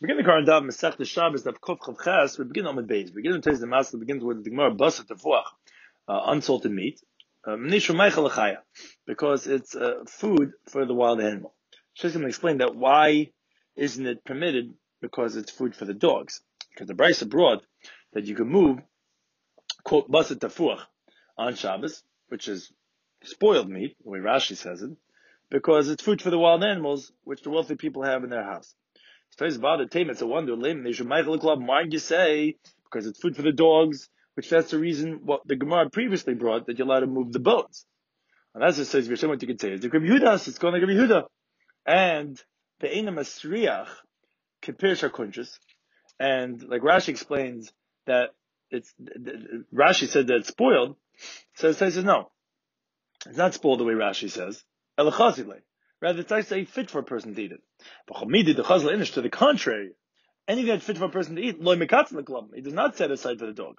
Begin the current daf Masech the Shabbos daf Kof Chav Ches. We begin on the base. We begin to taste the master. Begins with the Gemara Basar Tefuach, unsalted meat. Mnishu Meichel Lechaya, because it's food for the wild animal. She's going to explain that why isn't it permitted? Because it's food for the dogs. Because the Brisa brought that you can move quote Basar Tefuach on Shabbos, which is spoiled meat, the way Rashi says it, because it's food for the wild animals, which the wealthy people have in their house. It's a wonder. Why did you say because it's food for the dogs, which that's the reason what the Gemara previously brought, that you're allowed to move the bones. And that's what says what you can say is the Rabbi Yehuda, it's going to Rabbi Yehuda. And the Eina Masriach Kipir Shakunchus, and like Rashi explains that Rashi said that it's spoiled, so it says no. It's not spoiled the way Rashi says. Elachazile. Rather, it's actually fit for a person to eat it. To the contrary, anything that's fit for a person to eat, he does not set aside for the dogs.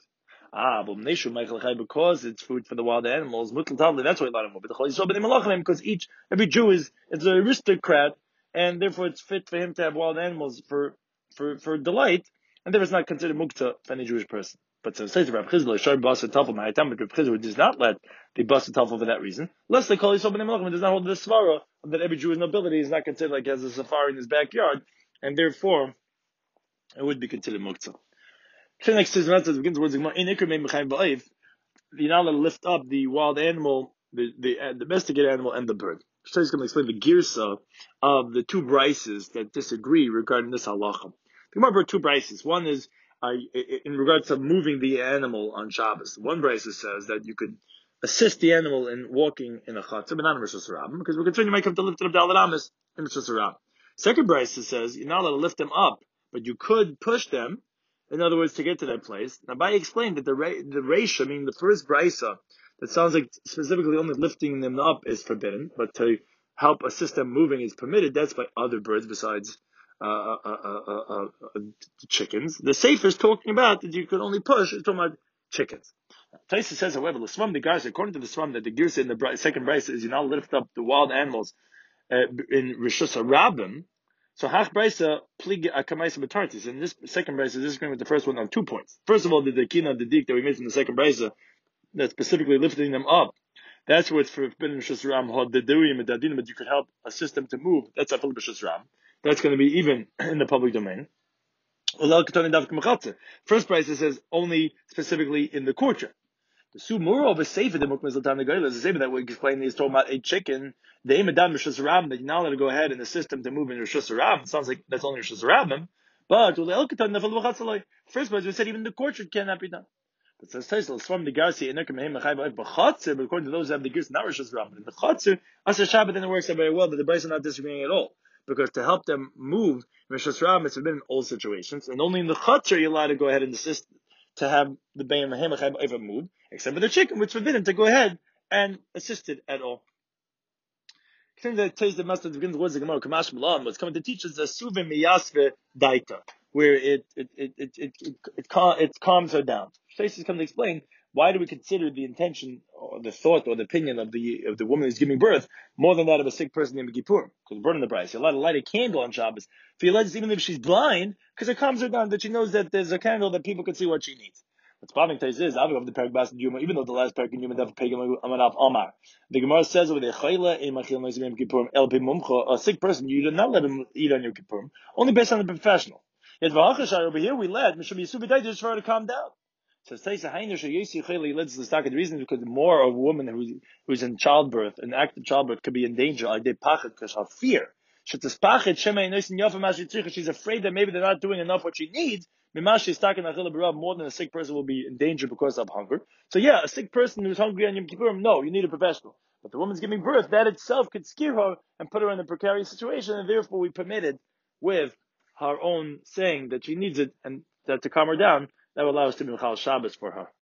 Because it's food for the wild animals, that's why a lot of them. Because every Jew is an aristocrat, and therefore it's fit for him to have wild animals for delight, and therefore it's not considered mukta for any Jewish person. But so it says Rav Chizla, Shar Basa Tafel, my Rav Chizla does not let the Basa Tafel for that reason. Lest they call Yisrael B'nai Malachim, it does not hold the svara that every Jewish nobility is not considered like has a safari in his backyard, and therefore it would be considered muktzah. Next says begins words you're not allowed to lift up the wild animal, the domesticated animal, and the bird. He's going to explain the girsa of the two brises that disagree regarding this halacha. The Gemara brought two brises. One is in regards to moving the animal on Shabbos. One brisa says that you could assist the animal in walking in a chatzah, but not in Rosh Hashanah, because we're concerned you might have to lift it up Dalet Amos in Rosh Hashanah. Second brisa says you're not allowed to lift them up, but you could push them. In other words, to get to that place. Now, Abai explained that the reisha, meaning the first brisa, that sounds like specifically only lifting them up is forbidden, but to help assist them moving is permitted. That's by other birds besides chickens. The Sefer is talking about that you could only push. It's talking about chickens. Taisa says, however, the Svam, the guys, according to the Svam, that the Girsa in the second brisa is you now lift up the wild animals in Rishus HaRabim. So Hach Brisa Plig Akamaisa Batartis. In this second brisa, this is going with the first one on 2 points. First of all, the Dekina, the Dik that we made from the second brisa, that's specifically lifting them up. That's what's forbidden Rishus HaRabim, but you could help assist them to move. That's Afil Rishus HaRabim. That's going to be even in the public domain. First brisa says only specifically in the courtyard. The Sumura of a Sefer, the Mukmaz Latan the Goyla, is a Sefer that we explain is talking about a chicken, the Imadam Rishus HaRabim, that you're now allowed to go ahead in the system to move in Rishus HaRabim. It sounds like that's only Rishus HaRabim. But first place we said even the courtyard cannot be done. But says Taisel, from the Garci, but according to those who have the Garci, not Rishus HaRabim. In the Chatzir, Asa Shabbat, then it works out very well, but the Bryce are not disagreeing at all. Because to help them move, Rishus HaRabim, it's forbidden in all situations, and only in the Chatzir you're allowed to go ahead and assist to have the Bayim Mahim ever move, except for the chicken, which is forbidden to go ahead and assist it at all. That tells the master begins words the Gemara Kamash Malam was coming to teach us the Suve Miyasve Daita, where it calms her down. Shais is coming to explain why do we consider the intention or the thought or the opinion of the woman who's giving birth more than that of a sick person named Kippur? Because burning the price, you're allowed to light a candle on Shabbos. For your legends, even if she's blind, because it calms her down that she knows that there's a candle that people can see what she needs. What's bothering is of the parak bas Yuma, even though the last parak in Yuma daf pegam amanaf Omar. The Gemara says over there, Chayla in Machil Mezim Kippurim El Mumcha, a sick person, you do not let him eat on your Kippurim, only based on the professional. Yet V'achashar over here we let Mishum Yisubidai just for her to calm down. So Taisa Hainish Yesi Chayla lets the stock. The reason is because more of a woman who's in childbirth, an active childbirth, could be in danger. Like they pachet because of fear. She's afraid that maybe they're not doing enough what she needs. More than a sick person will be in danger because of hunger. So yeah, a sick person who's hungry on Yom Kippurim, no, you need a professional. But the woman's giving birth, that itself could scare her and put her in a precarious situation, and therefore we permit it with her own saying that she needs it and that to calm her down, that will allow us to be Mechal Shabbos for her.